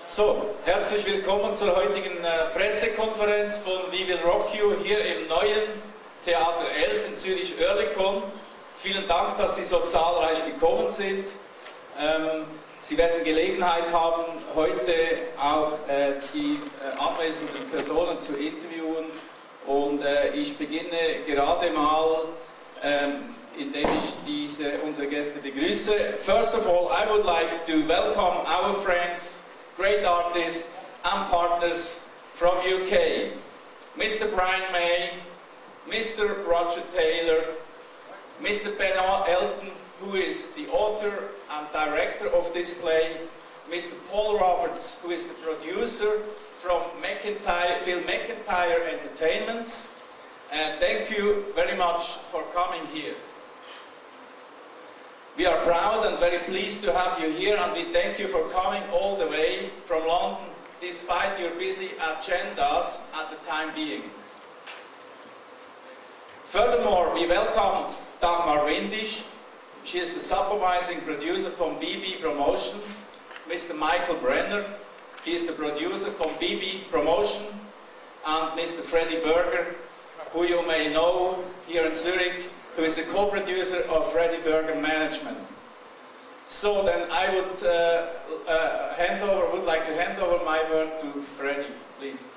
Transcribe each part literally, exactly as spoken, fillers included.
So, herzlich willkommen zur heutigen äh, Pressekonferenz von We Will Rock You hier im neuen Theater elf in Zürich-Oerlikon. Vielen Dank, dass Sie so zahlreich gekommen sind. Ähm, Sie werden Gelegenheit haben, heute auch äh, die äh, anwesenden Personen zu interviewen. Und äh, ich beginne gerade mal, ähm, indem ich diese, unsere Gäste begrüße. First of all, I would like to welcome our friends, great artists and partners from U K. Mister Brian May, Mister Roger Taylor, Mister Benoit Elton, who is the author and director of this play, Mister Paul Roberts, who is the producer from McIntyre, Phil McIntyre Entertainments. And thank you very much for coming here. We are proud and very pleased to have you here, and we thank you for coming all the way from London, despite your busy agendas at the time being. Furthermore, we welcome Dagmar Windisch. She is the supervising producer from B B Promotion. Mister Michael Brenner, he is the producer from B B Promotion. And Mister Freddy Berger, who you may know here in Zurich, who is the co-producer of Freddy Berger Management. So then I would uh, uh, hand over, would like to hand over my word to Freddy, please.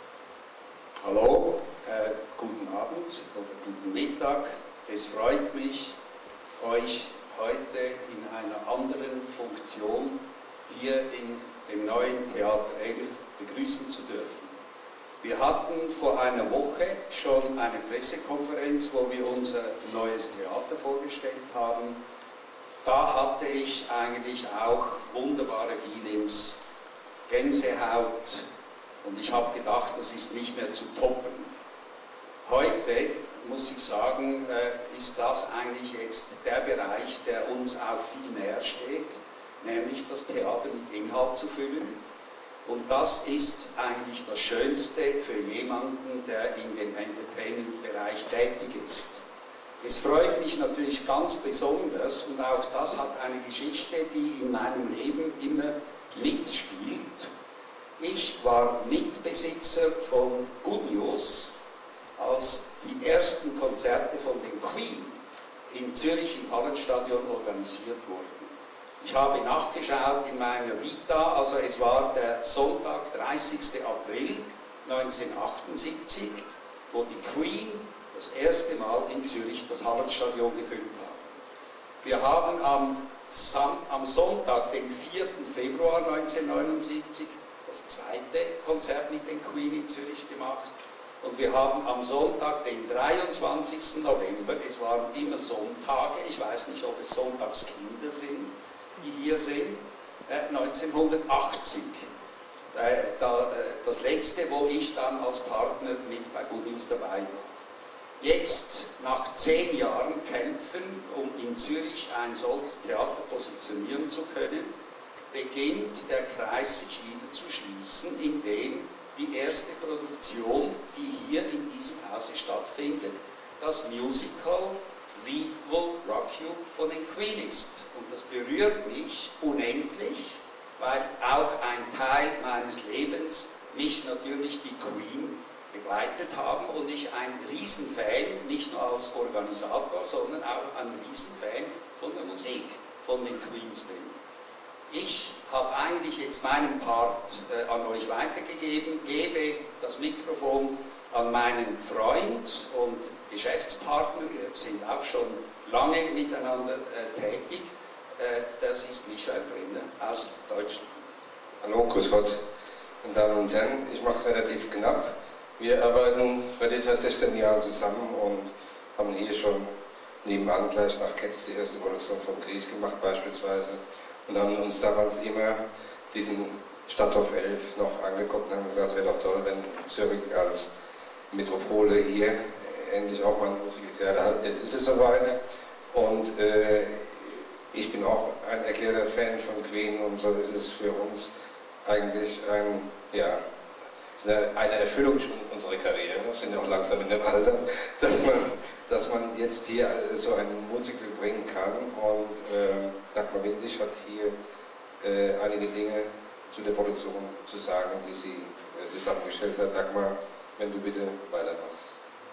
Hallo, äh, guten Abend oder guten Mittag. Es freut mich, euch heute in einer anderen Funktion hier in dem neuen Theater elf begrüßen zu dürfen. Wir hatten vor einer Woche schon eine Pressekonferenz, wo wir unser neues Theater vorgestellt haben. Da hatte ich eigentlich auch wunderbare Feelings, Gänsehaut, und ich habe gedacht, das ist nicht mehr zu toppen. Heute, muss ich sagen, ist das eigentlich jetzt der Bereich, der uns auch viel näher steht, nämlich das Theater mit Inhalt zu füllen. Und das ist eigentlich das Schönste für jemanden, der in dem Entertainment-Bereich tätig ist. Es freut mich natürlich ganz besonders, und auch das hat eine Geschichte, die in meinem Leben immer mitspielt. Ich war Mitbesitzer von Good News, als die ersten Konzerte von den Queen in Zürich im Hallenstadion organisiert wurden. Ich habe nachgeschaut in meiner Vita, also es war der Sonntag, dreißigster April neunzehnhundertachtundsiebzig, wo die Queen das erste Mal in Zürich das Hallenstadion gefüllt haben. Wir haben am, Sam am Sonntag, den vierten Februar neunzehnhundertneunundsiebzig, das zweite Konzert mit den Queen in Zürich gemacht. Und wir haben am Sonntag, den dreiundzwanzigsten November, es waren immer Sonntage, ich weiß nicht, ob es Sonntagskinder sind, die hier sind, äh, neunzehnhundertachtzig. Äh, da, äh, das letzte, wo ich dann als Partner mit bei Good News dabei war. Jetzt, nach zehn Jahren Kämpfen, um in Zürich ein solches Theater positionieren zu können, beginnt der Kreis sich wieder zu schließen, indem die erste Produktion, die hier in diesem Hause stattfindet, das Musical We Will Rock You von den Queen ist. Und das berührt mich unendlich, weil auch ein Teil meines Lebens mich natürlich die Queen begleitet haben und ich ein Riesenfan, nicht nur als Organisator, sondern auch ein Riesenfan von der Musik, von den Queens bin. Ich habe eigentlich jetzt meinen Part äh, an euch weitergegeben, gebe das Mikrofon an meinen Freund und Geschäftspartner, wir sind auch schon lange miteinander äh, tätig, äh, das ist Michael Brenner aus Deutschland. Hallo, grüß Gott, meine Damen und Herren, ich mache es relativ knapp. Wir arbeiten Freddy seit sechzehn Jahren zusammen und haben hier schon nebenan gleich nach Ketz die erste Produktion von Gries gemacht beispielsweise und haben uns damals immer diesen Stadthof elf noch angeguckt und haben gesagt, es wäre doch toll, wenn Zürich als Metropole hier endlich auch mal ein Musiktheater hat. Jetzt ist es soweit und äh, ich bin auch ein erklärter Fan von Queen und so ist es für uns eigentlich ein, ja, eine Erfüllung unserer Karriere. Wir sind ja auch langsam in dem Alter, dass man, dass man jetzt hier so ein Musical bringen kann und äh, Dagmar Windisch hat hier äh, einige Dinge zu der Produktion zu sagen, die sie äh, zusammengestellt hat. Dagmar, wenn du bitte weitermachst.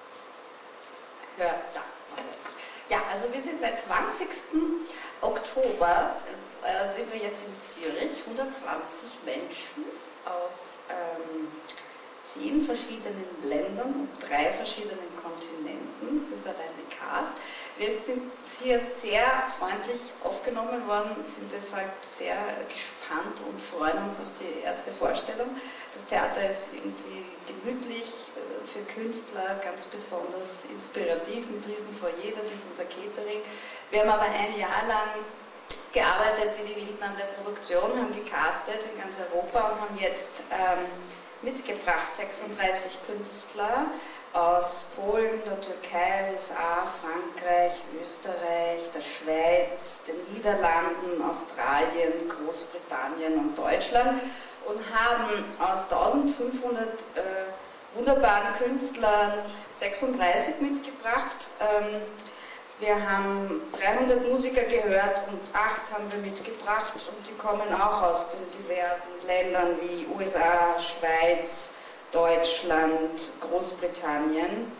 Ja, ja. Ja, also wir sind seit zwanzigsten Oktober, äh, sind wir jetzt in Zürich, hundertzwanzig Menschen aus ähm, zehn verschiedenen Ländern und drei verschiedenen Kontinenten. Das ist allein der Cast. Wir sind hier sehr freundlich aufgenommen worden, sind deshalb sehr gespannt und freuen uns auf die erste Vorstellung. Das Theater ist irgendwie gemütlich, für Künstler ganz besonders inspirativ mit riesen Foyer, das ist unser Catering. Wir haben aber ein Jahr lang gearbeitet wie die Wilden an der Produktion, haben gecastet in ganz Europa und haben jetzt ähm, mitgebracht sechsunddreißig Künstler aus Polen, der Türkei, U S A, Frankreich, Österreich, der Schweiz, den Niederlanden, Australien, Großbritannien und Deutschland und haben aus eintausendfünfhundert äh, wunderbaren Künstlern sechsunddreißig mitgebracht. Ähm, wir haben dreihundert Musiker gehört und acht haben wir mitgebracht und die kommen auch aus den diversen Ländern wie U S A, Schweiz, Deutschland, Großbritannien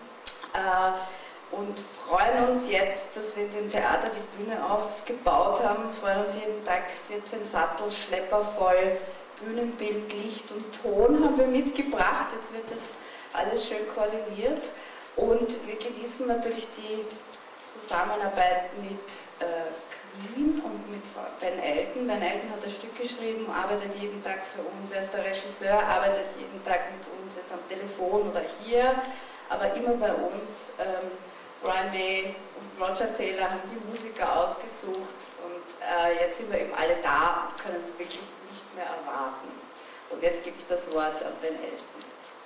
äh, und freuen uns jetzt, dass wir dem Theater die Bühne aufgebaut haben, freuen uns jeden Tag vierzehn Sattel, Schlepper voll, Bühnenbild, Licht und Ton haben wir mitgebracht. Jetzt wird das alles schön koordiniert und wir genießen natürlich die Zusammenarbeit mit äh, Queen und mit Ben Elton. Ben Elton hat das Stück geschrieben, arbeitet jeden Tag für uns, er ist der Regisseur, arbeitet jeden Tag mit uns, ist am Telefon oder hier, aber immer bei uns. Ähm, Brian May und Roger Taylor haben die Musiker ausgesucht und äh, jetzt sind wir eben alle da und können es wirklich nicht mehr erwarten. Und jetzt gebe ich das Wort an Ben Elton.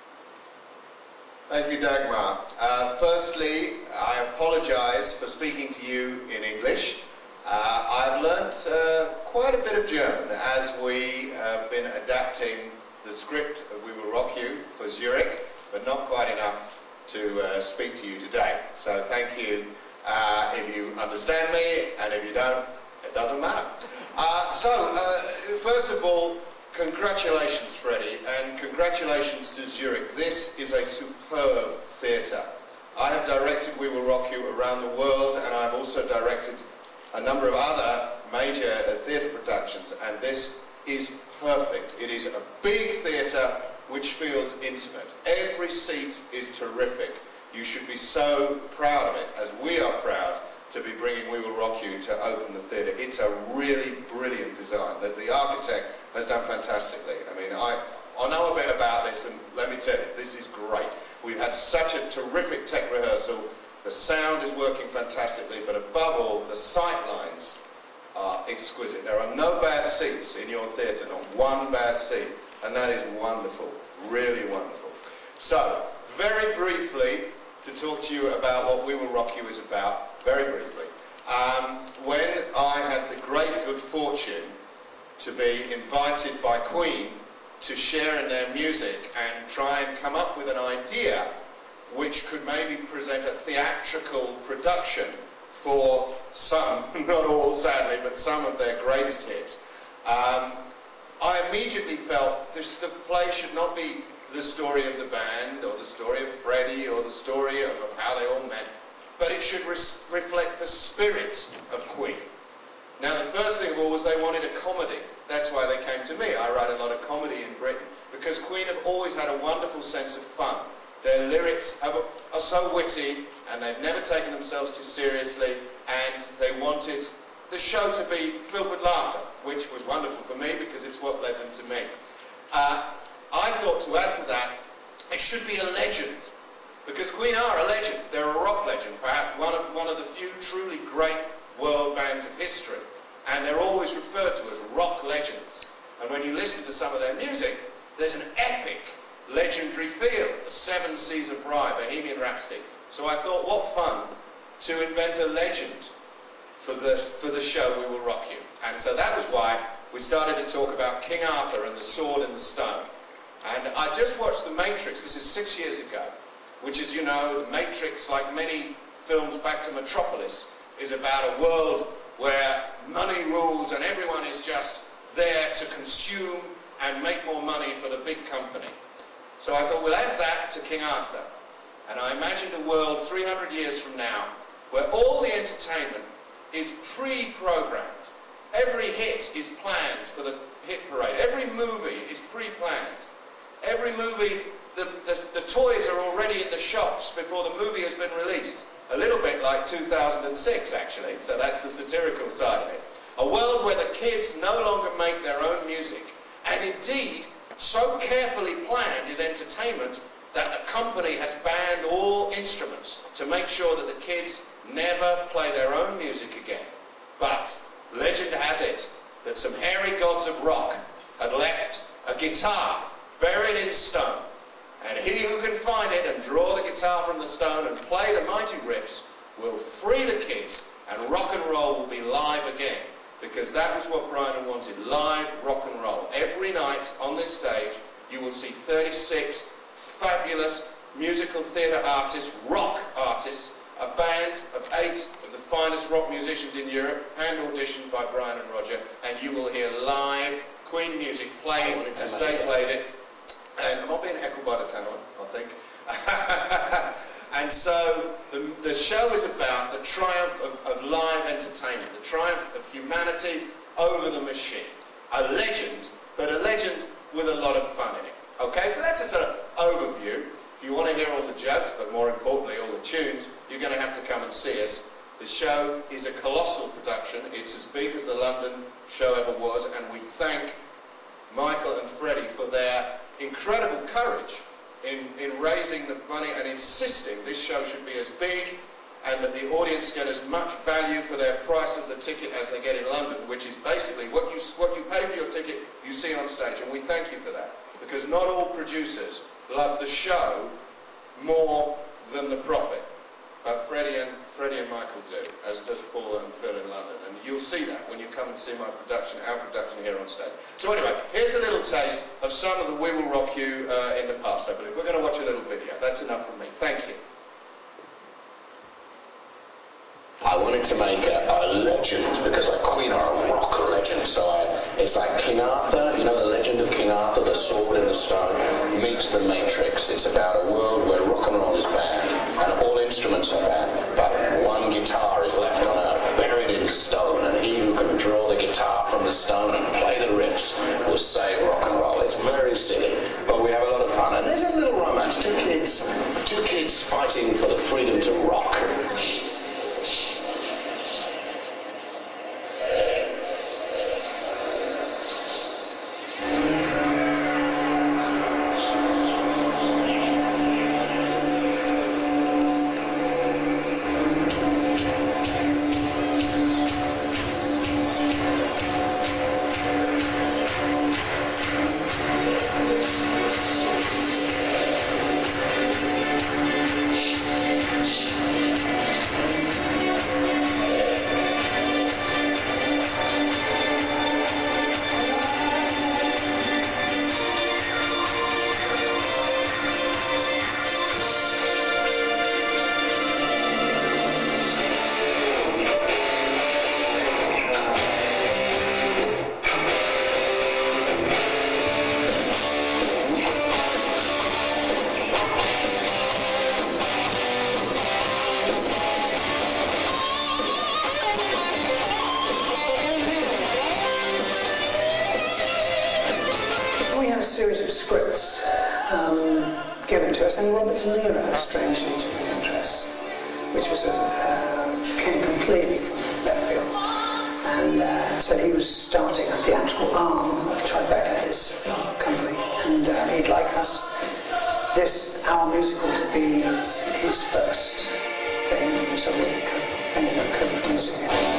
Thank you, Dagmar. Uh, firstly, I apologize for speaking to you in English. Uh, I've learnt uh, quite a bit of German as we have been adapting the script of We Will Rock You for Zurich, but not quite enough to uh, speak to you today. So thank you uh, if you understand me, and if you don't, it doesn't matter. Uh, so, uh, first of all, congratulations, Freddie, and congratulations to Zurich. This is a superb theatre. I have directed We Will Rock You around the world, and I've also directed a number of other major uh, theatre productions, and this is perfect. It is a big theatre which feels intimate. Every seat is terrific. You should be so proud of it, as we are proud to be bringing We Will Rock You to open the theatre. It's a really brilliant design that the architect has done fantastically. I mean, I, I know a bit about this, and let me tell you, this is great. We've had such a terrific tech rehearsal. The sound is working fantastically, but above all, the sight lines are exquisite. There are no bad seats in your theatre, not one bad seat, and that is wonderful, really wonderful. So, very briefly, to talk to you about what We Will Rock You is about, very briefly. Um, when I had the great good fortune to be invited by Queen to share in their music and try and come up with an idea which could maybe present a theatrical production for some, not all sadly, but some of their greatest hits, um, I immediately felt this, the play should not be the story of the band or the story of Freddie or the story of, of how they all met, but it should res reflect the spirit of Queen. Now, the first thing of all was they wanted a comedy. That's why they came to me. I write a lot of comedy in Britain, because Queen have always had a wonderful sense of fun. Their lyrics have a, are so witty, and they've never taken themselves too seriously, and they wanted the show to be filled with laughter, which was wonderful for me because it's what led them to me. Uh, I thought to add to that, it should be a legend, because Queen are a legend. They're a rock legend, perhaps one of, one of the few truly great world bands of history, and they're always referred to as rock legends. And when you listen to some of their music, there's an epic, legendary feel. The Seven Seas of Rhye, Bohemian Rhapsody. So I thought, what fun to invent a legend for the, for the show We Will Rock You. And so that was why we started to talk about King Arthur and the sword and the stone. And I just watched The Matrix, this is six years ago, which is, you know, The Matrix, like many films back to Metropolis, is about a world where money rules and everyone is just there to consume and make more money for the big company. So I thought we'll add that to King Arthur. And I imagined a world three hundred years from now where all the entertainment is pre-programmed. Every hit is planned for the hit parade. Every movie is pre-planned. Every movie, the, the, the toys are already in the shops before the movie has been released. A little bit like two thousand six, actually, so that's the satirical side of it. A world where the kids no longer make their own music, and indeed, so carefully planned is entertainment that a company has banned all instruments to make sure that the kids never play their own music again. But legend has it that some hairy gods of rock had left a guitar buried in stone. And he who can find it and draw the guitar from the stone and play the mighty riffs will free the kids, and rock and roll will be live again. Because that was what Brian wanted, live rock and roll. Every night on this stage you will see thirty-six fabulous musical theatre artists, rock artists, a band of eight of the finest rock musicians in Europe, hand auditioned by Brian and Roger, and you will hear live Queen music playing as they played it. And I'm not being heckled by the tannoy, I think. And so the, the show is about the triumph of, of live entertainment, the triumph of humanity over the machine. A legend, but a legend with a lot of fun in it. Okay, so that's a sort of overview. If you want to hear all the jokes, but more importantly all the tunes, you're going to have to come and see us. The show is a colossal production. It's as big as the London show ever was, and we thank Michael and Freddie for their incredible courage in, in raising the money and insisting this show should be as big and that the audience get as much value for their price of the ticket as they get in London, which is basically what you, what you pay for your ticket, you see on stage, and we thank you for that. Because not all producers love the show more than the profit. But Freddie and, Freddie and Michael do, as does Paul and Phil in London. And you'll see that when you come and see my production, our production here on stage. So anyway, here's a little taste of some of the We Will Rock You uh, in the past, I believe. We're going to watch a little video. That's enough from me. Thank you. I wanted to make a, a legend because like Queen are a rock legend, so I, it's like King Arthur, you know, the legend of King Arthur, the sword in the stone, meets the Matrix. It's about a world where rock and roll is banned and all instruments are banned, but one guitar is left on earth, buried in stone, and he who can draw the guitar from the stone and play the riffs will save rock and roll. It's very silly, but we have a lot of fun, and there's a little romance. Two kids, two kids fighting for the freedom to rock. Series of scripts um, given to us, and Robert De Niro strangely took an interest, which was a, uh, came completely from left field, and uh, said he was starting a theatrical arm of Tribeca, his film company, and uh, he'd like us, this, our musical, to be his first thing, so we ended up co-producing it.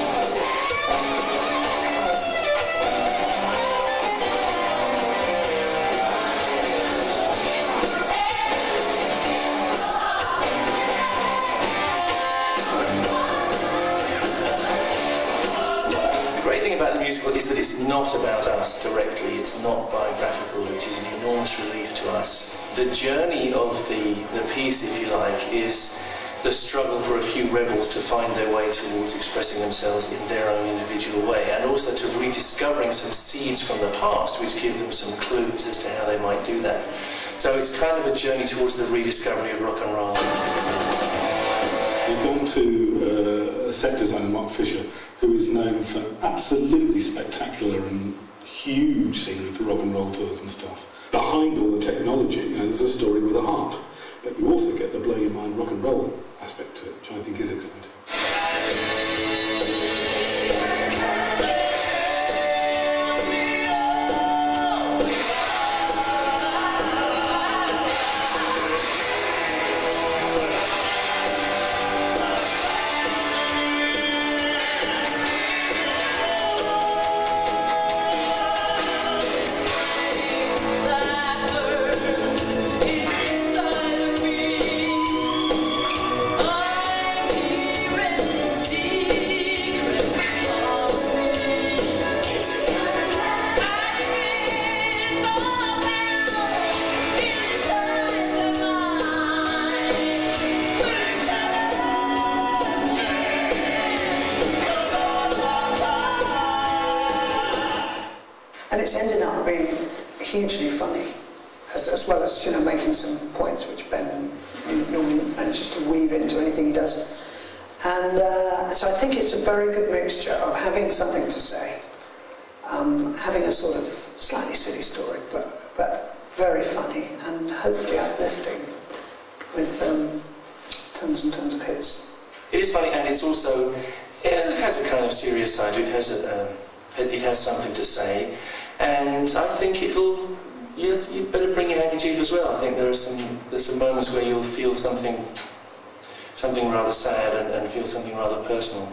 About the musical is that it's not about us directly, it's not biographical, which is an enormous relief to us. The journey of the, the piece, if you like, is the struggle for a few rebels to find their way towards expressing themselves in their own individual way, and also to rediscovering some seeds from the past which give them some clues as to how they might do that. So it's kind of a journey towards the rediscovery of rock and roll. We've gone to uh, a set designer, Mark Fisher, who is known for absolutely spectacular and huge scenery for rock and roll tours and stuff. Behind all the technology, you know, there's a story with a heart, but you also get the blow your mind rock and roll aspect to it, which I think is exciting. And it's ended up being hugely funny, as, as well as, you know, making some points which Ben normally manages to weave into anything he does. And uh, so I think it's a very good mixture of having something to say, um, having a sort of slightly silly story, but, but very funny and hopefully uplifting, with um, tons and tons of hits. It is funny, and it's also, it has a kind of serious side. It has a, um, it has something to say, and I think it'll. You, you better bring your handkerchief as well. I think there are some there's some moments where you'll feel something, something rather sad, and, and feel something rather personal.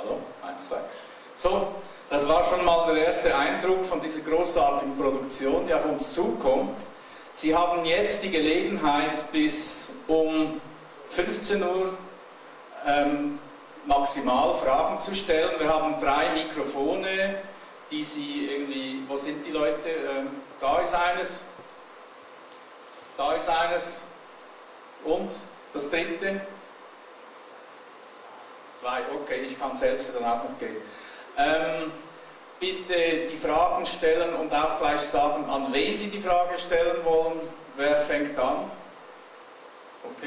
Hallo? Eins, zwei. So, das war schon mal der erste Eindruck von dieser großartigen Produktion, die auf uns zukommt. Sie haben jetzt die Gelegenheit, bis um fünfzehn Uhr ähm, maximal Fragen zu stellen. Wir haben drei Mikrofone, die Sie irgendwie... Wo sind die Leute? Ähm, da ist eines. Da ist eines. Und das dritte? Zwei, okay, ich kann selbst dann auch noch gehen. Ähm, bitte die Fragen stellen und auch gleich sagen, an wen Sie die Frage stellen wollen. Wer fängt an? Okay.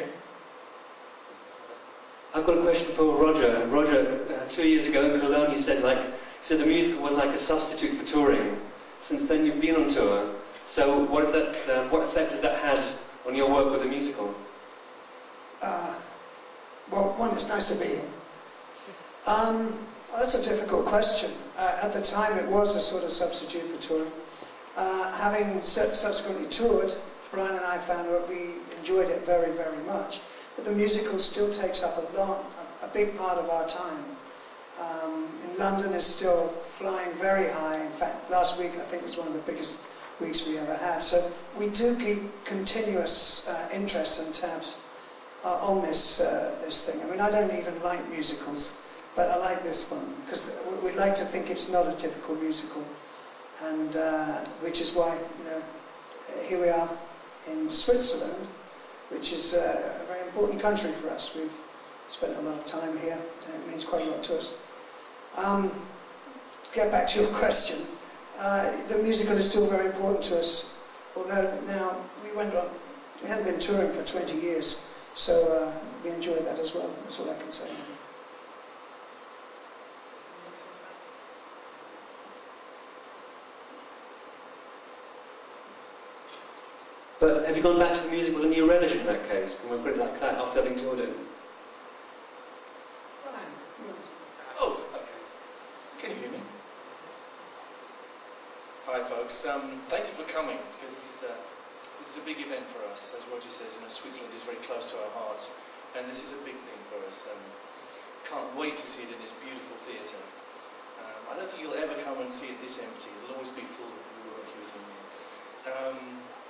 I've got a question for Roger. Roger, uh, two years ago in Cologne, you said like, you said the musical was like a substitute for touring. Since then, you've been on tour. So, what is that? Uh, what effect has that had on your work with the musical? Uh, well, one, it's nice to be here. Um, well, that's a difficult question. Uh, at the time, it was a sort of substitute for touring. Uh, having subsequently toured, Brian and I found that we enjoyed it very, very much. But the musical still takes up a lot, a, a big part of our time. Um, in London is still flying very high. In fact, last week I think was one of the biggest weeks we ever had. So we do keep continuous uh, interest and tabs uh, on this uh, this thing. I mean, I don't even like musicals, but I like this one because we'd like to think it's not a typical musical, and uh, which is why, you know, here we are in Switzerland, which is uh, a very important country for us. We've spent a lot of time here, and it means quite a lot to us. Um, get back to your question. Uh, the musical is still very important to us, although now we went on, we hadn't been touring for twenty years, so uh, we enjoyed that as well. That's all I can say. But have you gone back to the music with a new relish in that case? Can we put it like that, after having toured it? Oh, okay. Can you hear me? Hi, folks. Um, thank you for coming, because this is a this is a big event for us. As Roger says, you know, Switzerland is very close to our hearts, and this is a big thing for us. Um, can't wait to see it in this beautiful theatre. Um, I don't think you'll ever come and see it this empty. It'll always be full of Rockers in there. Um,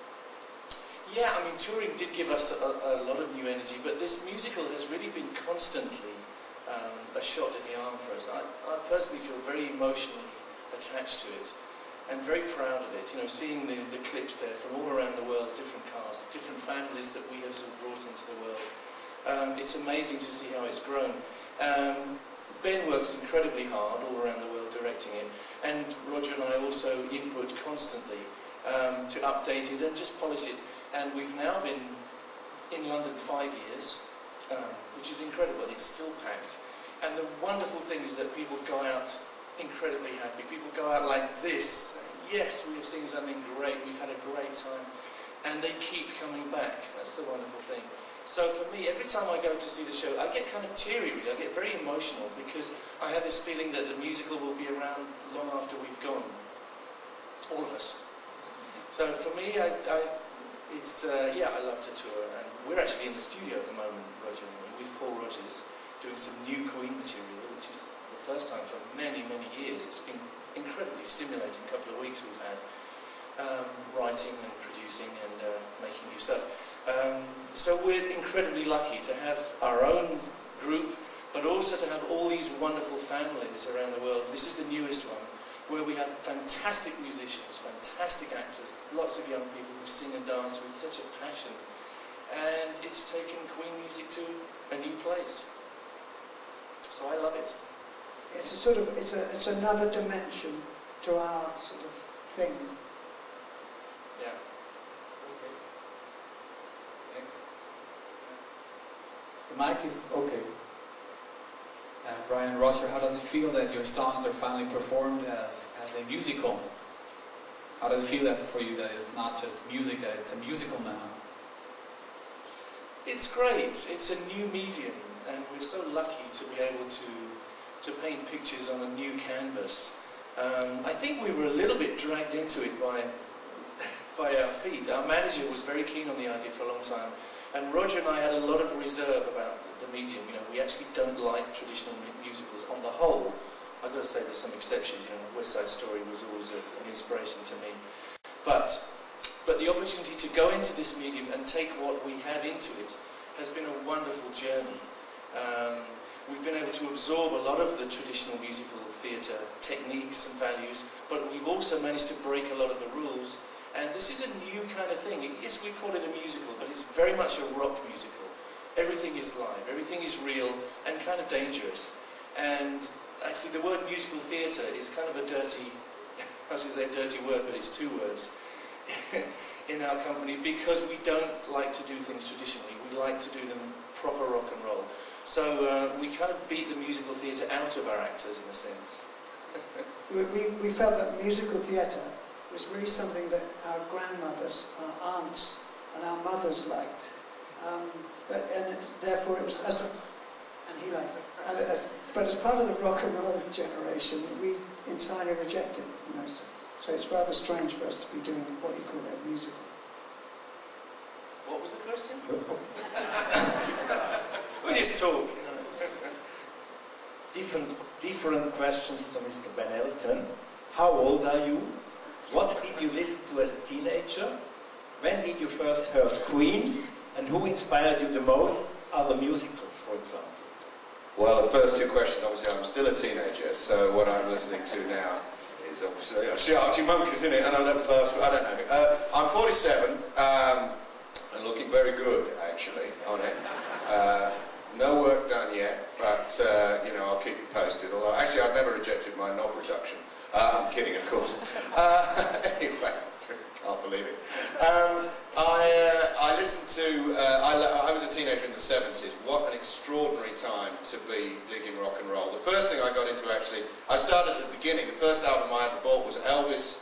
Yeah, I mean, touring did give us a, a lot of new energy, but this musical has really been constantly um, a shot in the arm for us. I, I personally feel very emotionally attached to it and very proud of it. You know, seeing the, the clips there from all around the world, different casts, different families that we have sort of brought into the world. Um, it's amazing to see how it's grown. Um, Ben works incredibly hard all around the world directing it, and Roger and I also input constantly um, to update it and just polish it. And we've now been in London five years, um, which is incredible. It's still packed. And the wonderful thing is that people go out incredibly happy. People go out like this. Yes, we have seen something great. We've had a great time. And they keep coming back. That's the wonderful thing. So for me, every time I go to see the show, I get kind of teary, really. I get very emotional because I have this feeling that the musical will be around long after we've gone. All of us. So for me, I... I It's, uh, yeah, I love to tour, and we're actually in the studio at the moment, Roger, with Paul Rogers, doing some new Queen material, which is the first time for many, many years. It's been incredibly stimulating couple of weeks we've had, um, writing and producing and uh, making new stuff. Um, so we're incredibly lucky to have our own group, but also to have all these wonderful families around the world. This is the newest one, where we have fantastic musicians, fantastic actors, lots of young people who sing and dance with such a passion. And it's taken Queen music to a new place. So I love it. It's a sort of, it's a, it's another dimension to our sort of thing. Yeah. Okay. Next. The mic is okay. Uh, Brian and Roger, how does it feel that your songs are finally performed as, as a musical? How does it feel that for you that it's not just music, that it's a musical now? It's great. It's a new medium, and we're so lucky to be able to to paint pictures on a new canvas. Um, I think we were a little bit dragged into it by by our feet. Our manager was very keen on the idea for a long time, and Roger and I had a lot of reserve about the medium. You know, we actually don't like traditional mu- musicals on the whole. I've got to say there's some exceptions. You know, West Side Story was always a, an inspiration to me. But, but the opportunity to go into this medium and take what we have into it has been a wonderful journey. Um, we've been able to absorb a lot of the traditional musical theatre techniques and values, but we've also managed to break a lot of the rules. And this is a new kind of thing. Yes, we call it a musical, but it's very much a rock musical. Everything is live, everything is real, and kind of dangerous. And actually, the word musical theatre is kind of a dirty, I was going to say a dirty word, but it's two words in our company, because we don't like to do things traditionally. We like to do them proper rock and roll. So uh, we kind of beat the musical theatre out of our actors, in a sense. we, we, we felt that musical theatre was really something that our grandmothers, our aunts, and our mothers liked. Um, but and it, therefore, it was as a, and he likes it. And as, but as part of the rock and roll generation, we entirely reject it. You know, so, so it's rather strange for us to be doing what you call a musical. What was the question? We just talk. You know. different, different questions to Mister Ben Elton. How old are you? What did you listen to as a teenager? When did you first heard Queen? And who inspired you the most? Other musicals, for example. Well, the first two questions, obviously I'm still a teenager, so what I'm listening to now is obviously, oh, Archie Monkeys, isn't it? I know that was last week, I don't know. Uh, I'm forty-seven, um, and looking very good, actually, on it. Uh, no work done yet, but, uh, you know, I'll keep you posted. Although, actually, I've never rejected my knob reduction. Uh, I'm kidding, of course. Uh, anyway, can't believe it. Um, I, uh, I listened to, uh, I, I was a teenager in the seventies. What an extraordinary time to be digging rock and roll. The first thing I got into, actually, I started at the beginning. The first album I ever bought was Elvis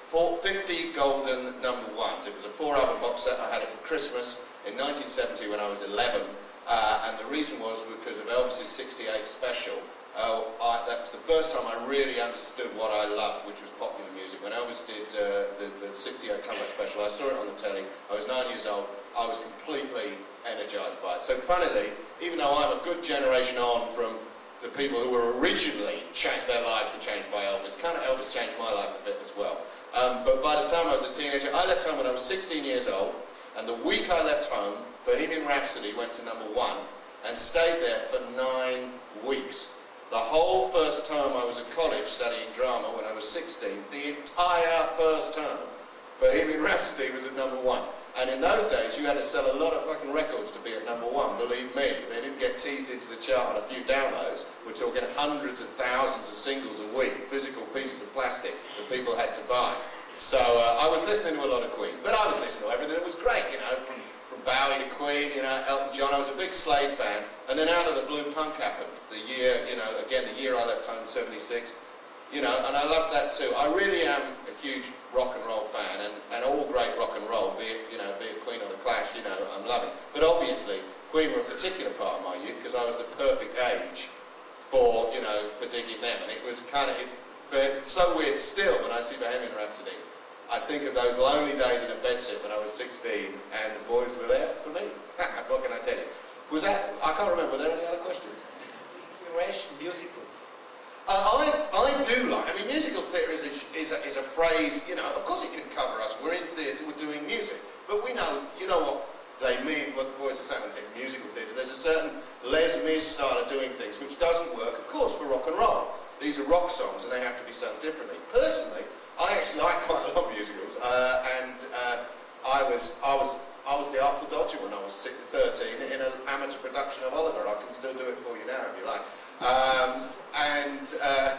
fifty Golden Number Ones. It was a four-album box set. I had it for Christmas in nineteen seventy when I was eleven. Uh, and the reason was because of Elvis's sixty-eight special. Uh, I, that was the first time I really understood what I loved, which was popular music. When Elvis did uh, the, the sixty-eight comeback special, I saw it on the telly. I was nine years old. I was completely energised by it. So funnily, even though I'm a good generation on from the people who were originally, cha- their lives were changed by Elvis, kind of Elvis changed my life a bit as well. Um, but by the time I was a teenager, I left home when I was sixteen years old, and the week I left home, Bohemian Rhapsody went to number one and stayed there for nine weeks. The whole first term I was at college studying drama when I was sixteen, the entire first term, Bohemian Rhapsody was at number one. And in those days, you had to sell a lot of fucking records to be at number one, believe me. They didn't get teased into the chart on a few downloads. We're talking hundreds of thousands of singles a week, physical pieces of plastic that people had to buy. So uh, I was listening to a lot of Queen, but I was listening to everything. It was great, you know, from, from Bowie to Queen, you know, Elton John. I was a big Slade fan. And then Out of the Blue Punk happened. The year, you know, again, the year I left home in seventy-six. You know, and I loved that too. I really am a huge rock and roll fan, and, and all great rock and roll, be it, you know, be it Queen or The Clash, you know, I'm loving. But obviously, Queen were a particular part of my youth because I was the perfect age for, you know, for digging them. And it was kind of, it, but so weird still when I see Bohemian Rhapsody. I think of those lonely days in a bedsit when I was sixteen, and the boys were there for me. What can I tell you? Was that, I can't remember, were there any other questions? Inspiration, musicals. Uh, I, I do like, I mean, musical theatre is a, is, a, is a phrase, you know, of course it can cover us. We're in theatre, we're doing music. But we know, you know what they mean, what the boys are saying in musical theatre. There's a certain Les Mis style of doing things which doesn't work, of course, for rock and roll. These are rock songs and they have to be sung differently. Personally, I actually like quite a lot of musicals, uh, and uh, I was I was I was the Artful Dodger when I was thirteen in an amateur production of Oliver. I can still do it for you now if you like. Um, and uh,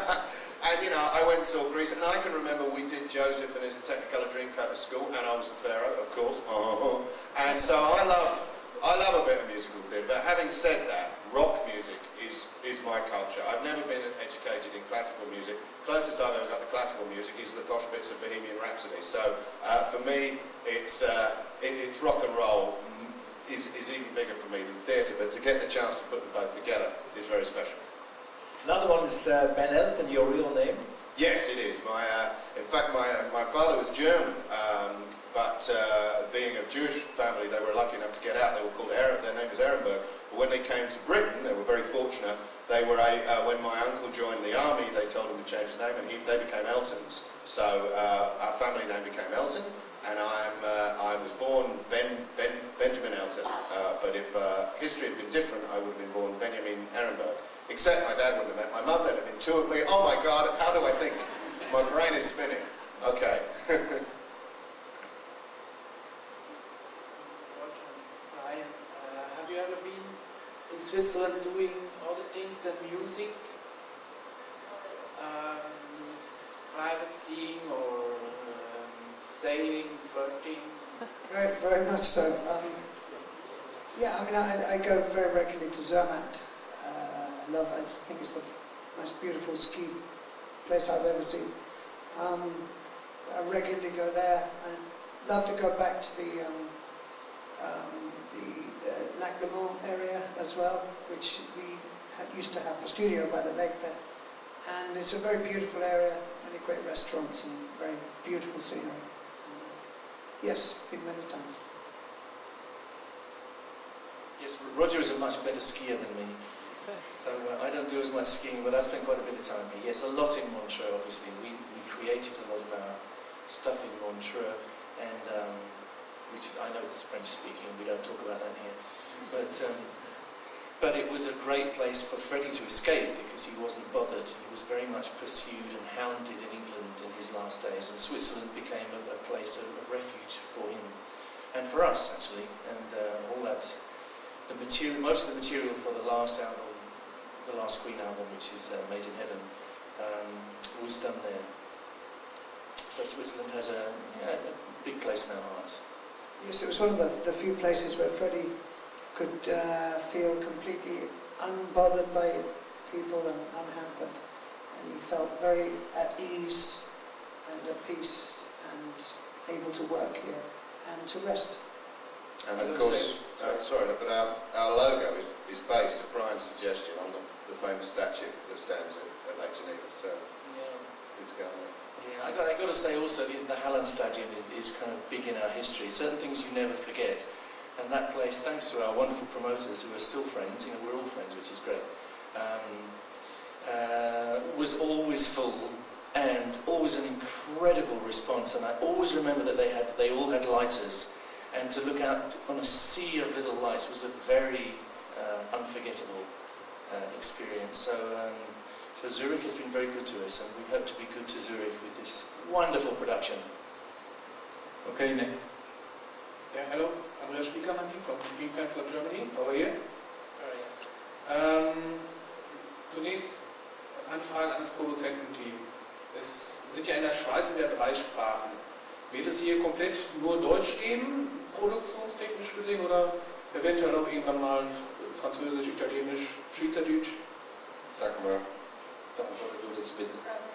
and you know, I went and saw Grease, and I can remember we did Joseph and his Technicolor Dreamcoat at school, and I was the Pharaoh, of course. Oh, and so I love I love a bit of musical theatre. But having said that, rock music is is my culture. I've never been educated in classical music. Closest I've ever got to classical music is the posh bits of Bohemian Rhapsody. So uh, for me, it's uh, it, it's rock and roll is, is even bigger for me than theatre. But to get the chance to put them both together is very special. Another one is uh, Ben Elton, your real name? Yes, it is. My uh, in fact, my uh, my father was German. Um, but uh, being a Jewish family, they were lucky enough to get out. They were called Aaron, their name is Ehrenberg. But when they came to Britain, they were very fortunate. They were a, uh, when my uncle joined the army, they told him to change his name, and he, they became Eltons. So uh, our family name became Elton, and I'm uh, I was born Ben, Ben Benjamin Elton. Uh, but if uh, history had been different, I would have been born Benjamin Ehrenberg. Except my dad wouldn't have met my mum. There'd have been two of me. Oh my God! How do I think? My brain is spinning. Okay. Brian, uh, have you ever been in Switzerland doing other things than music? Um, private skiing or um, sailing, flirting? Very, very much so. Um, yeah, I mean, I, I go very regularly to Zermatt. Uh, I love it. I think it's the most beautiful ski place I've ever seen. Um, I regularly go there. I love to go back to the um, um, the uh, Lac Le Mans area as well, which we had, used to have the studio by the lake there. And it's a very beautiful area, many great restaurants and very beautiful scenery. And, uh, yes, been many times. Yes, Roger is a much better skier than me. So uh, I don't do as much skiing, but I spent quite a bit of time here. Yes, a lot in Montreux, obviously. We, we created a lot of our stuff in Montreux, and um, which is, I know it's French speaking, we don't talk about that here. But um, but it was a great place for Freddie to escape because he wasn't bothered. He was very much pursued and hounded in England in his last days, and Switzerland became a, a place of, of refuge for him and for us actually. And uh, all that, the material, most of the material for the last album. The last Queen album, which is uh, Made in Heaven, um, was done there. So Switzerland has a, yeah, a big place in our hearts. Yes, it was one of the, the few places where Freddie could uh, feel completely unbothered by people and unhampered, and he felt very at ease and at peace and able to work here and to rest. And of course, uh, sorry, but our, our logo is, is based, at Brian's suggestion, on the, the famous statue that stands at, at Lake Geneva. So, yeah. Good to go there. Yeah, I got, I got to say also, the, the Hallenstadion is, is kind of big in our history. Certain things you never forget. And that place, thanks to our wonderful promoters who are still friends, you know, we're all friends, which is great, um, uh, was always full and always an incredible response. And I always remember that they had, they all had lighters. And to look out on a sea of little lights was a very uh, unforgettable uh, experience. So, um, so Zurich has been very good to us, and we hope to be good to Zurich with this wonderful production. Okay, next. Yeah, hello, Andreas Spiekermann from Green Fan Club Germany. How are you? Ähm, zunächst Anfrage an das Produzententeam. Es sind ja in der Schweiz sind ja drei Sprachen. Wird es hier komplett nur Deutsch geben, produktionstechnisch gesehen, oder eventuell auch irgendwann mal Französisch, Italienisch, Schweizerdeutsch? Sag mal, beantworte du das bitte.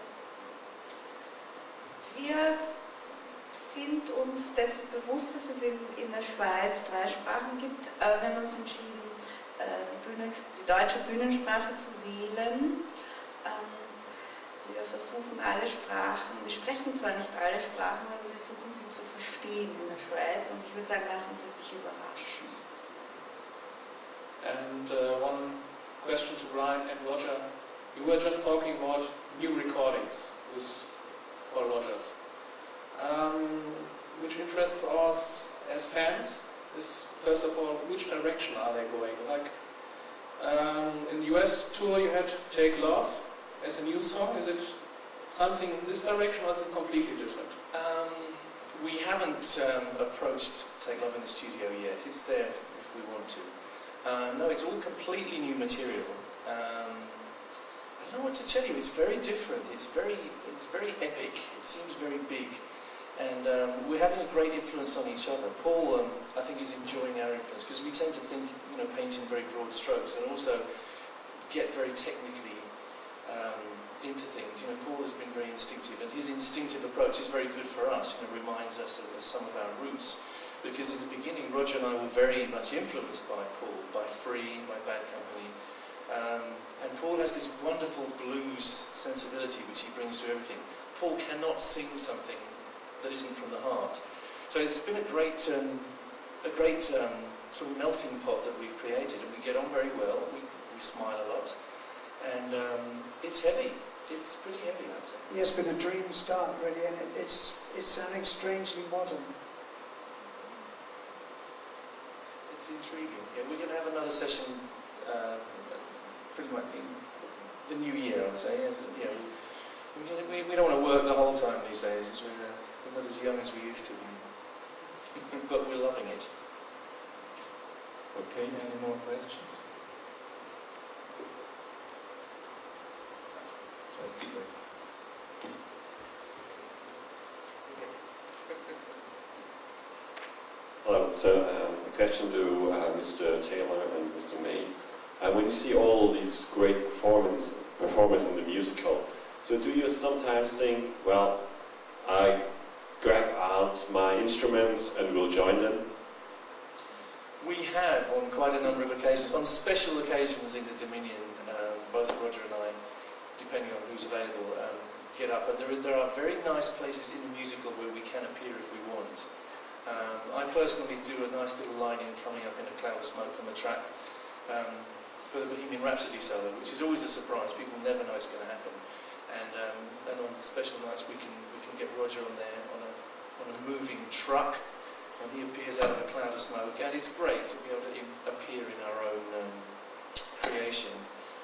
Wir sind uns dessen bewusst, dass es in, in der Schweiz drei Sprachen gibt. Äh, wir haben uns entschieden, äh, die, Bühnen, die deutsche Bühnensprache zu wählen. Ähm, Wir versuchen alle Sprachen, wir sprechen zwar nicht alle Sprachen, aber wir versuchen sie zu verstehen in der Schweiz, und ich würde sagen, lassen Sie sich überraschen. And uh, one question to Brian and Roger. You were just talking about new recordings with Paul Rogers. Um, which interests us as fans is, first of all, which direction are they going? Like, um, in the U S tour you had Take Love as a new song. Is it something in this direction, or is it completely different? Um, we haven't um, approached Take Love in the studio yet. It's there if we want to. Uh, no, it's all completely new material. Um, I don't know what to tell you. It's very different. It's very, it's very epic. It seems very big, and um, we're having a great influence on each other. Paul, um, I think, is enjoying our influence because we tend to think, you know, paint in very broad strokes, and also get very technically Um, into things. You know, Paul has been very instinctive, and his instinctive approach is very good for us. You know, reminds us of, of some of our roots. Because in the beginning, Roger and I were very much influenced by Paul, by Free, by Bad Company, um, and Paul has this wonderful blues sensibility which he brings to everything. Paul cannot sing something that isn't from the heart. So it's been a great, um, a great um, sort of melting pot that we've created, and we get on very well. We, we smile a lot, and um, it's heavy. It's pretty heavy, I'd say. Yeah, it's been a dream start, really, and it, it's it's sounding strangely modern. It's intriguing. Yeah, we're going to have another session uh, pretty much in the new year, I'd say. Yes, you know, we, we, we don't want to work the whole time these days. We're, uh, we're not as young as we used to be. But we're loving it. Okay, any more questions? Just a second. Hello, so um, a question to uh, Mister Taylor and Mister May. Uh, when you see all these great performance performers in the musical, so do you sometimes think, well, I grab out my instruments and will join them? We have, on quite a number of occasions, on special occasions in the Dominion, um, both Roger and I, depending on who's available, um, get up. But there are, there are very nice places in the musical where we can appear if we want. Um, I personally do a nice little line in Coming Up in a Cloud of Smoke from a track um, for the Bohemian Rhapsody solo, which is always a surprise. People never know it's going to happen. And, um, and on special nights we can we can get Roger on there on a, on a moving truck, and he appears out of a cloud of smoke, and it's great to be able to appear in our own um, creation.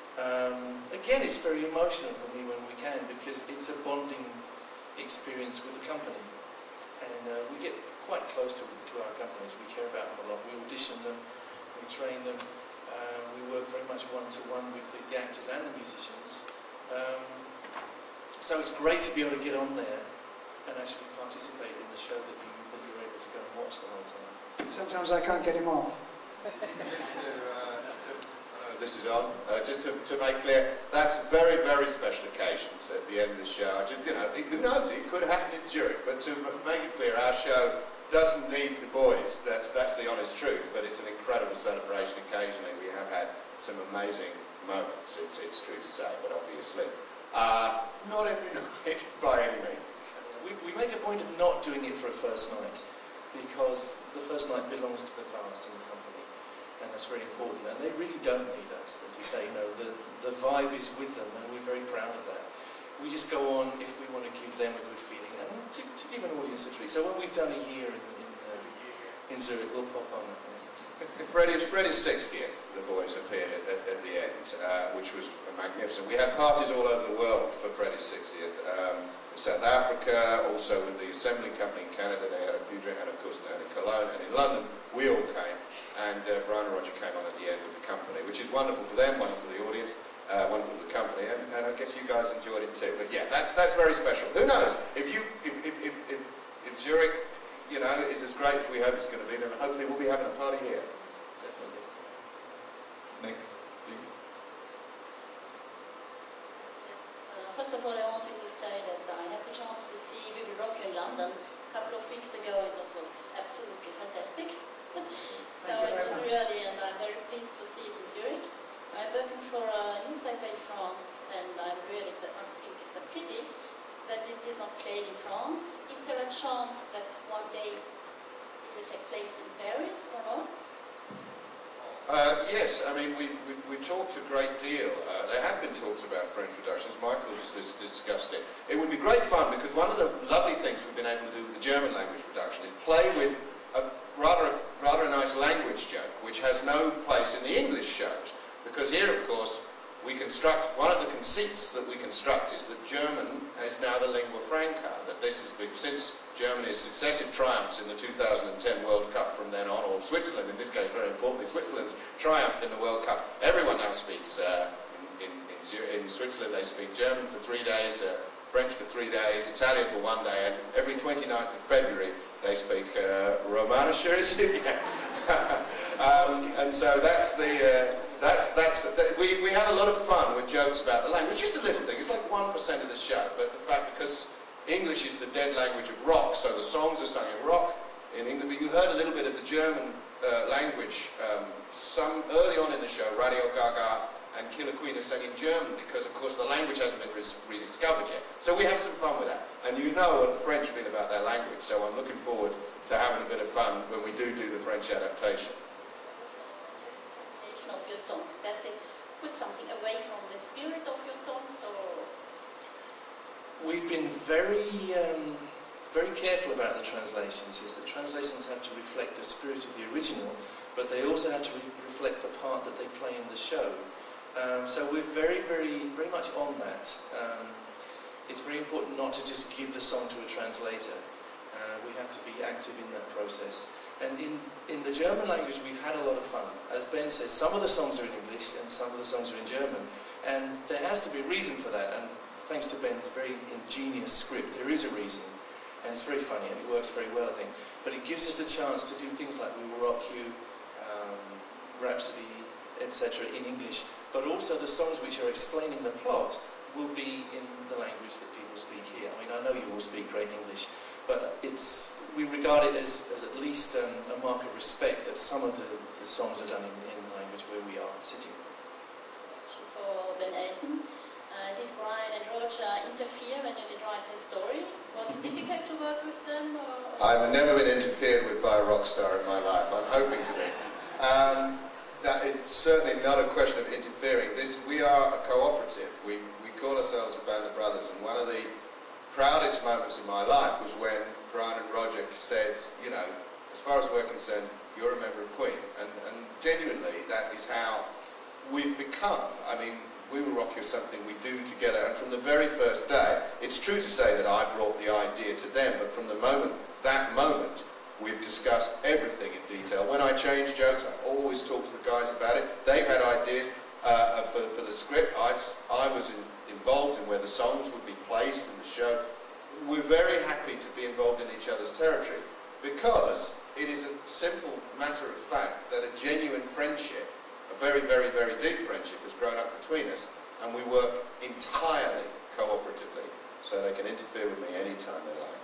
Um, again, it's very emotional for me when we can, because it's a bonding experience with the company, and uh, we get quite close to, to our companies. We care about them a lot. We audition them, we train them, uh, we work very much one-to-one with the, the actors and the musicians. Um, so it's great to be able to get on there and actually participate in the show that, you, that you're able to go and watch the whole time. Sometimes I can't get him off. Just to, uh, to, I know this is on. Uh, just to, to make clear, that's very, very special occasions at the end of the show. Just, you know, it, who knows? It could happen in Zurich, but to make it clear, our show doesn't need the boys. That's that's the honest truth. But it's an incredible celebration. Occasionally, we have had some amazing moments. It's it's true to say, but obviously, uh, not every night by any means. We, we make a point of not doing it for a first night, because the first night belongs to the cast and the company, and that's very important. And they really don't need us, as you say. You know, the the vibe is with them, and we're very proud of that. We just go on if we want to give them a good feeling and to, to give an audience a treat. So when we've done a year in in, uh, in Zurich, we'll pop on. Freddie's, Freddie's sixtieth, the boys appeared at, at, at the end, uh, which was magnificent. We had parties all over the world for Freddie's sixtieth. Um, in South Africa, also with the Assembly Company in Canada, they had a few drinks, and of course down in Cologne, and in London, we all came, and uh, Brian and Roger came on at the end with the company, which is wonderful for them, wonderful for the audience, uh, wonderful for the company, and, and I guess you guys enjoyed it too. But yeah, that's that's very special. Who knows? If you, if if if, if, if Zurich, you know, is as great as we hope it's going to be, then hopefully we'll be having a party here. Definitely. Next, please. Uh, first of all, I wanted to say that I had the chance to see We Will Rock You in London a couple of weeks ago, and it was absolutely fantastic. So it was really, and I'm very pleased to see it in Zurich. I'm working for a newspaper in France, and I'm really, I think it's a pity that it is not played in France. Is there a chance that one day it will take place in Paris or not? Uh, yes, I mean, we, we, we talked a great deal. Uh, there have been talks about French productions. Michael's just discussed it. It would be great fun, because one of the lovely things we've been able to do with the German language production is play with a rather, rather a nice language joke, which has no place in the English shows. Because here, of course, we construct, one of the conceits that we construct is that German is now the lingua franca, that this has been, since Germany's successive triumphs in the two thousand ten World Cup from then on, or Switzerland, in this case very importantly, Switzerland's triumph in the World Cup, everyone now speaks, uh, in, in, in Switzerland they speak German for three days, uh, French for three days, Italian for one day, and every twenty-ninth of February they speak uh, Romanischer, is it? um, and so that's the, uh, that's, that's, that, we, we have a lot of fun with jokes about the language, just a little thing, it's like one percent of the show, but the fact, because English is the dead language of rock, so the songs are sung in rock in England, but you heard a little bit of the German uh, language, um, some, early on in the show, Radio Gaga and Killer Queen are sung in German because, of course, the language hasn't been res rediscovered yet. So we have some fun with that. And you know what the French feel about their language, so I'm looking forward to having a bit of fun when we do do the French adaptation. Translation of your songs, does it put something away from the spirit of your songs, or? We've been very, um, very careful about the translations. Yes, the translations have to reflect the spirit of the original, but they also have to re reflect the part that they play in the show. Um, so we're very, very, very much on that. Um, it's very important not to just give the song to a translator. Uh, we have to be active in that process. And in, in the German language, we've had a lot of fun. As Ben says, some of the songs are in English and some of the songs are in German. And there has to be a reason for that. And thanks to Ben's very ingenious script, there is a reason. And it's very funny and it works very well, I think. But it gives us the chance to do things like We Will Rock You, um, Rhapsody, et cetera in English. But also the songs which are explaining the plot will be in the language that people speak here. I mean, I know you all speak great English, but it's, we regard it as, as at least um, a mark of respect that some of the, the songs are done in, in the language where we are sitting. Question for Ben Elton. Uh, did Brian and Roger interfere when you did write this story? Was it difficult to work with them? Or? I've never been interfered with by a rock star in my life. I'm hoping to be. Um, That it's certainly not a question of interfering. This, we are a cooperative. We, we call ourselves a band of brothers, and one of the proudest moments of my life was when Brian and Roger said, you know, as far as we're concerned, you're a member of Queen. And, and genuinely, that is how we've become. I mean, We Will Rock You is something we do together, and from the very first day, it's true to say that I brought the idea to them, but from the moment, that moment, we've discussed everything in detail. When I change jokes, I always talk to the guys about it. They've had ideas uh, for, for the script. I, I was in, involved in where the songs would be placed in the show. We're very happy to be involved in each other's territory because it is a simple matter of fact that a genuine friendship, a very, very, very deep friendship has grown up between us, and we work entirely cooperatively, so they can interfere with me anytime they like.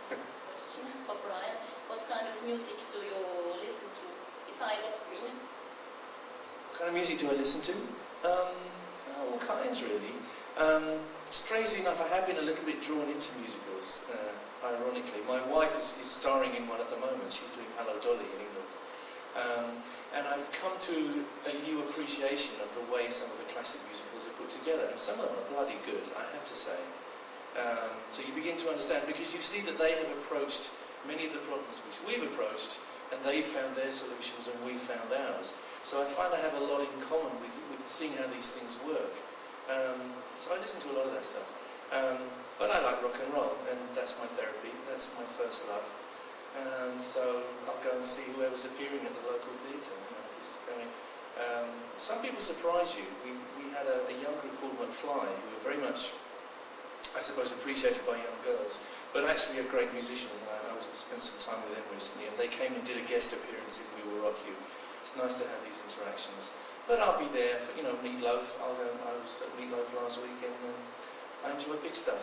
For Brian, what kind of music do you listen to besides of Queen? What kind of music do I listen to? Um, all kinds, really. Um, strangely enough, I have been a little bit drawn into musicals, uh, ironically. My wife is, is starring in one at the moment. She's doing Hello Dolly in England. Um, and I've come to a new appreciation of the way some of the classic musicals are put together. And some of them are bloody good, I have to say. Um, so you begin to understand, because you see that they have approached many of the problems which we've approached, and they've found their solutions and we've found ours. So I find I have a lot in common with, with seeing how these things work. Um, so I listen to a lot of that stuff. Um, but I like rock and roll, and that's my therapy, that's my first love. And so I'll go and see whoever's appearing at the local theatre. You know, it's, I mean, um, some people surprise you. We, we had a, a young group called McFly, who were very much, I suppose, appreciated by young girls, but actually are great musicians. I was spent some time with them recently, and they came and did a guest appearance in We Will Rock You. It's nice to have these interactions. But I'll be there for, you know, Meatloaf. I'll go, I was at Meatloaf last week, and um, I enjoy big stuff.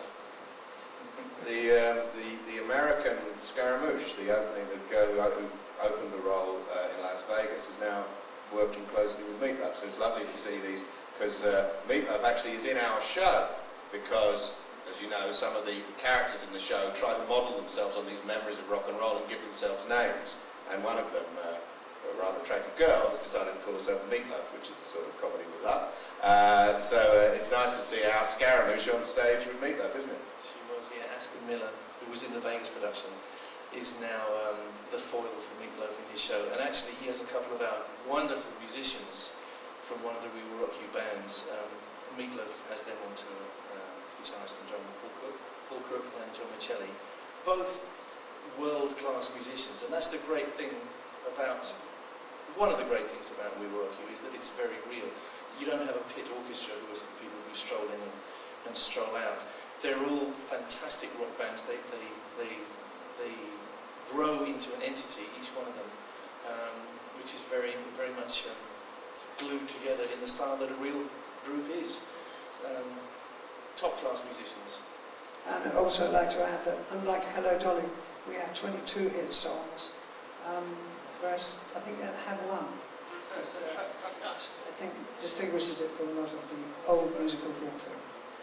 The, um, the, the American Scaramouche, the opening, the girl who opened the role uh, in Las Vegas, is now working closely with Meatloaf. So it's lovely to see these, because uh, Meatloaf actually is in our show, because as you know, some of the, the characters in the show try to model themselves on these memories of rock and roll and give themselves names. And one of them, uh, a rather attractive girl, has decided to call herself Meatloaf, which is the sort of comedy we love. Uh, so uh, it's nice to see our Scaramouche on stage with Meatloaf, isn't it? She was, yeah. Aspen Miller, who was in the Vegas production, is now um, the foil for Meatloaf in his show. And actually he has a couple of our wonderful musicians from one of the We Will Rock You bands. Um, Meatloaf has them on tour. Guitarist and drummer Paul Crook, Paul Crook and John Michelli, both world-class musicians, and that's the great thing about, one of the great things about We Will Rock You is that it's very real. You don't have a pit orchestra who are some people who stroll in and, and stroll out. They're all fantastic rock bands. They, they, they, they grow into an entity, each one of them, um, which is very, very much um, glued together in the style that a real group is. Um, top-class musicians. And I'd also like to add that, unlike Hello Dolly, we have twenty-two hit songs, um, whereas I think they have one. I think distinguishes it from a lot of the old musical theatre.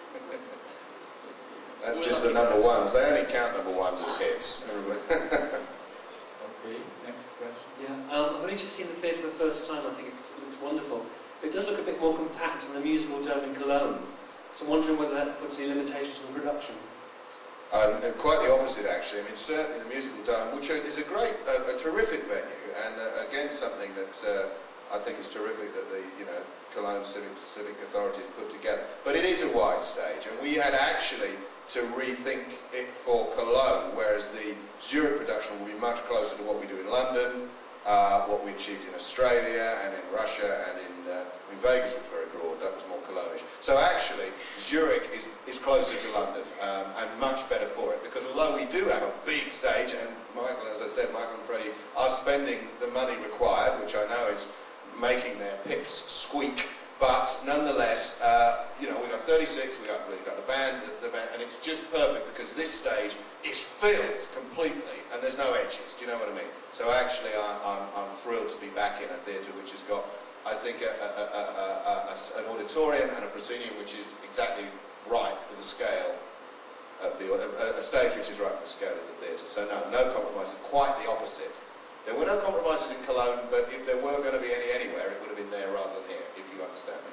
That's just the number ones. They only count number ones as hits. Okay, next question. Yeah, um, I've only just seen the theatre for the first time. I think it's, it looks wonderful. But it does look a bit more compact than the musical dome in Cologne. So I'm wondering whether that puts any limitations on the production. Um, quite the opposite, actually. I mean, certainly the musical dome, which is a great, a, a terrific venue, and uh, again something that uh, I think is terrific that the you know Cologne civic civic authorities put together. But it is a wide stage, and we had actually to rethink it for Cologne, whereas the Zurich production will be much closer to what we do in London, uh, what we achieved in Australia and in Russia and in, uh, in Vegas was very broad, that was more Cologne-ish. So actually, Zurich is, is closer to London um, and much better for it, because although we do have a big stage, and Michael, as I said, Michael and Freddie are spending the money required, which I know is making their pips squeak, but nonetheless, uh, you know, we've got thirty-six, we've got, we've got the, band, the, the band, and it's just perfect because this stage is filled completely and there's no edges, do you know what I mean? So actually I, I'm, I'm thrilled to be back in a theatre which has got, I think, a, a, a, a, a, an auditorium and a proscenium which is exactly right for the scale of the, a, a stage which is right for the scale of the theatre. So no, no compromises, quite the opposite. There were no compromises in Cologne, but if there were going to be any anywhere, it would have been there rather than here, if you understand me.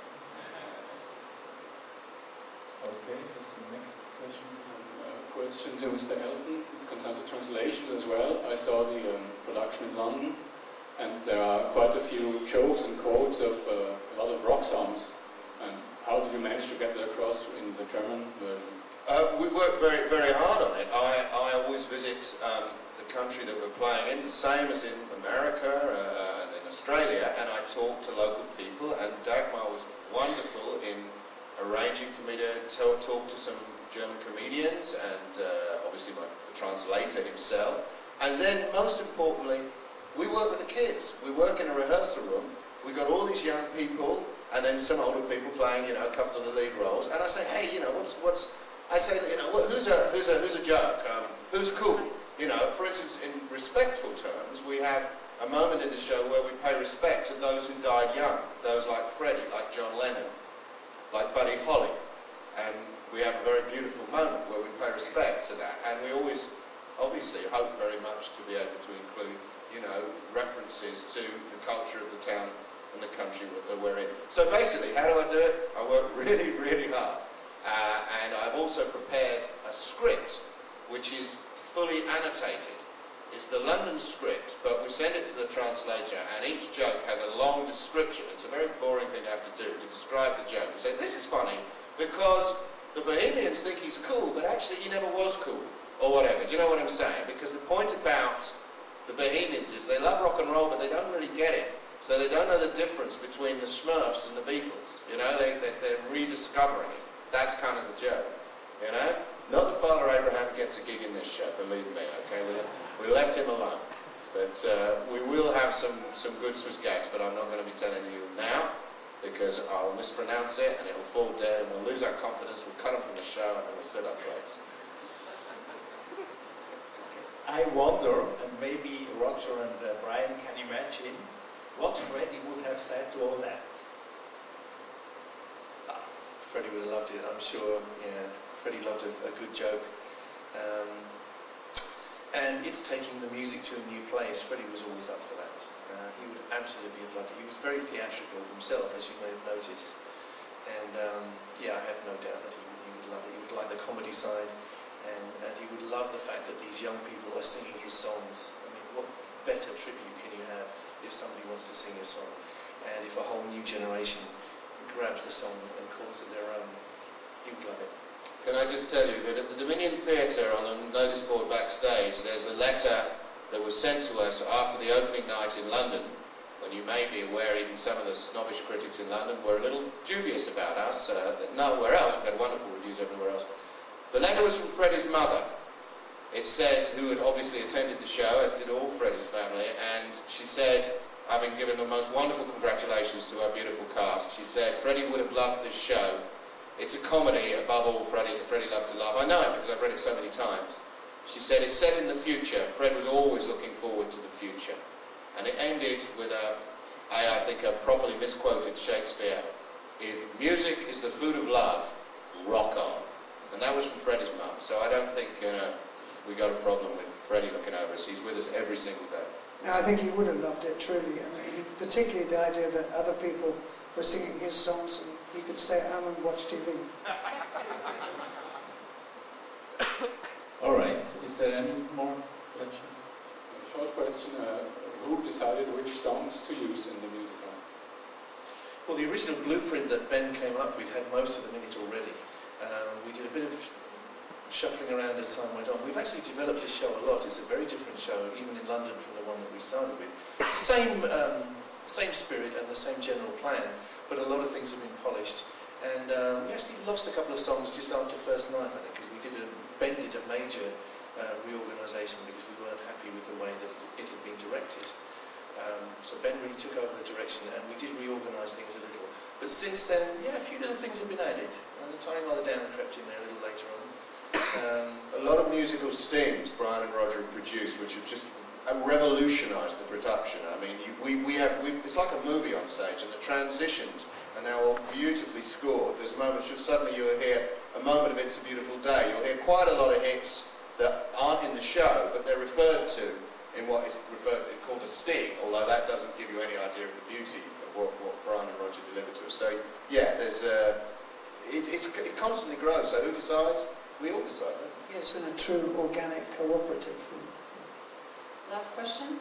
Okay, this is the next question. Uh, question to Mister Elton. It concerns the translations as well. I saw the um, production in London, and there are quite a few jokes and quotes of uh, a lot of rock songs. And how did you manage to get that across in the German version? Uh, we work very, very hard on it. I, I always visit um, the country that we're playing in, the same as in America uh, and in Australia, and I talk to local people, and Dagmar was wonderful in arranging for me to tell, talk to some German comedians and uh, obviously my, the translator himself. And then, most importantly, we work with the kids. We work in a rehearsal room. We got all these young people and then some older people playing, you know, a couple of the lead roles. And I say, hey, you know, what's, what's, I say, you know, who's a, who's a, who's a joke? Um, who's cool? You know, for instance, in respectful terms, we have a moment in the show where we pay respect to those who died young, those like Freddie, like John Lennon, like Buddy Holly, and we have a very beautiful moment where we pay respect to that, and we always, obviously, hope very much to be able to include, you know, references to the culture of the town and the country that we're in. So basically, how do I do it? I work really, really hard, uh, and I've also prepared a script which is fully annotated. It's the London script, but we send it to the translator, and each joke has a long description. It's a very boring thing to have to do, to describe the joke. We say, this is funny because the Bohemians think he's cool, but actually he never was cool, or whatever. Do you know what I'm saying? Because the point about the Bohemians is they love rock and roll, but they don't really get it. So they don't know the difference between the Smurfs and the Beatles. You know, they, they, they're rediscovering it. That's kind of the joke, you know? Not that Father Abraham gets a gig in this show, believe me, okay? We, we left him alone. But uh, we will have some, some good Swiss gags, but I'm not going to be telling you now, because I'll mispronounce it, and it'll fall dead, and we'll lose our confidence, we'll cut them from the show, and then we'll slit our throats. I wonder, and maybe Roger and uh, Brian can imagine, what Freddie would have said to all that. Ah, Freddie would have loved it, I'm sure. Yeah, Freddie loved a, a good joke. Um, and it's taking the music to a new place. Freddie was always up for that. Uh, he would absolutely have loved it. He was very theatrical himself, as you may have noticed. And um, yeah, I have no doubt that he would, he would love it. He would like the comedy side, and, and he would love the fact that these young people are singing his songs. I mean, what better tribute can you have if somebody wants to sing your song? And if a whole new generation grabs the song and calls it their own, he would love it. Can I just tell you that at the Dominion Theatre, on the notice board backstage, there's a letter that was sent to us after the opening night in London, when you may be aware even some of the snobbish critics in London were a little dubious about us. Uh, nowhere else, we've had wonderful reviews everywhere else. The letter was from Freddie's mother. It said, who had obviously attended the show, as did all Freddie's family, and she said, having given the most wonderful congratulations to our beautiful cast, she said, Freddie would have loved this show. It's a comedy, above all, Freddie, Freddie loved to laugh. I know it because I've read it so many times. She said, it's set in the future. Fred was always looking forward to the future. And it ended with a I, I think I properly misquoted Shakespeare. If music is the food of love, rock on. And that was from Freddie's mum. So I don't think uh, we got a problem with Freddie looking over us. He's with us every single day. No, I think he would have loved it, truly. I mean, particularly the idea that other people were singing his songs and he could stay at home and watch T V. All right. Is there any more questions? A short question. Uh, who decided which songs to use in the musical? Well, the original blueprint that Ben came up with had most of them in it already. Um, we did a bit of shuffling around as time went on. We've actually developed this show a lot. It's a very different show, even in London, from the one that we started with. Same, um, same spirit and the same general plan, but a lot of things have been polished. And um, we actually lost a couple of songs just after first night, I think, because we did a, Ben did a major uh, reorganisation because we weren't happy with the way that it, it had been directed. Um, so Ben really took over the direction and we did reorganise things a little. But since then, yeah, a few little things have been added. And the Tiny Mother Down crept in there a little later on. Um, a lot of musical stings Brian and Roger have produced, which have just have revolutionised the production. I mean, you, we, we have, we, it's like a movie on stage, and the transitions are now all beautifully scored. There's moments, just suddenly you'll hear a moment of It's a Beautiful Day. You'll hear quite a lot of hits that aren't in the show, but they're referred to in what is referred called a sting, although that doesn't give you any idea of the beauty of what, what Brian and Roger delivered to us. So, yeah, there's uh, it, it's, it constantly grows. So who decides? We all decide, don't we? Yeah, it's been a true organic cooperative. Last question?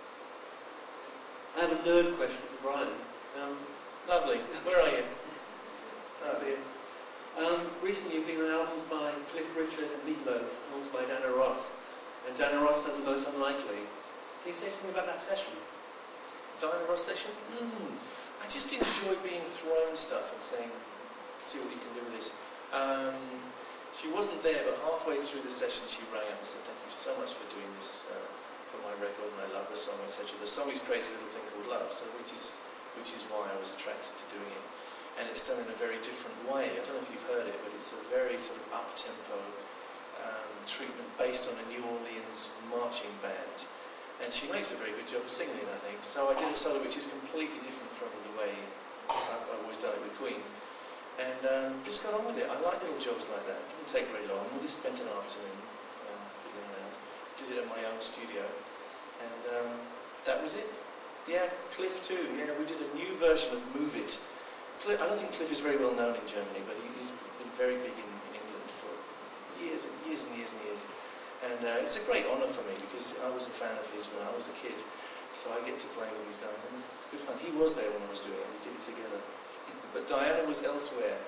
I have a nerd question for Brian. Um, Lovely. Where are you? Oh, here. Um, recently you've been on albums by Cliff Richard and Meatloaf, and also by Diana Ross. And Diana Ross says the most unlikely. Can you say something about that session? Diana Ross session? Mm. I just enjoy being thrown stuff and saying, see what you can do with this. Um, she wasn't there, but halfway through the session she rang up and said, thank you so much for doing this uh, for my record, and I love the song, et cetera. The song is Crazy Little Thing Called Love, so which is which is why I was attracted to doing it. And it's done in a very different way. I don't know if you've heard it, but it's a very sort of up-tempo um, treatment based on a New Orleans marching band. And she makes a very good job of singing it, I think. So I did a solo which is completely different from the way I've, I've always done it with Queen. And um, just got on with it. I like little jobs like that. It didn't take very long. We just spent an afternoon um, fiddling around. Did it in my own studio. And um, that was it. Yeah, Cliff too. Yeah, we did a new version of Move It. Cliff, I don't think Cliff is very well known in Germany, but he, he's been very big in, in England for years and years and years and years. And uh, it's a great honour for me because I was a fan of his when I was a kid. So I get to play with these guys and it's, it's good fun. He was there when I was doing it. We did it together. But Diana was elsewhere.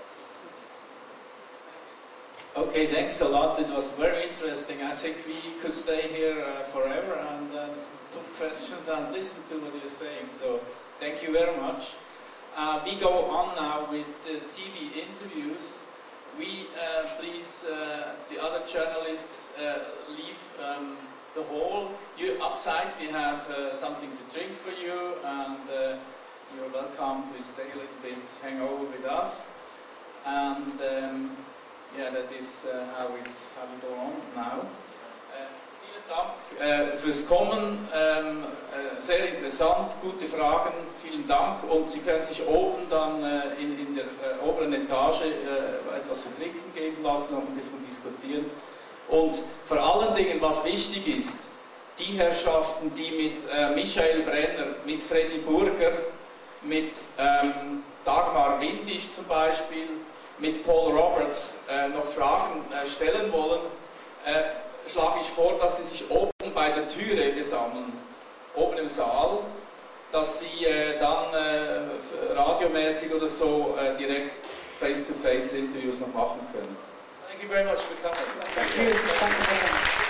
Okay, thanks a lot. It was very interesting. I think we could stay here uh, forever and uh, put questions and listen to what you're saying. So thank you very much. Uh, we go on now with the T V interviews. We uh, please uh, the other journalists uh, leave um, the hall. You upside we have uh, something to drink for you, and uh, you're welcome to stay a little bit, hang over with us. And um, yeah, that is uh, how it how we go on now. Uh, vielen Dank äh, fürs Kommen. Ähm, äh, sehr interessant, gute Fragen. Vielen Dank. Und Sie können sich oben dann äh, in, in der äh, oberen Etage äh, etwas zu trinken geben lassen und ein bisschen diskutieren. Und vor allen Dingen, was wichtig ist, die Herrschaften, die mit äh, Michael Brenner, mit Freddy Burger, mit ähm, Dagmar Windisch zum Beispiel, mit Paul Roberts äh, noch Fragen äh, stellen wollen, äh, schlage ich vor, dass Sie sich oben bei der Türe besammeln, oben im Saal, dass Sie äh, dann äh, radiomäßig oder so äh, direkt Face-to-Face Interviews noch machen können. Thank you very much for coming. Thank you. Thank you very much.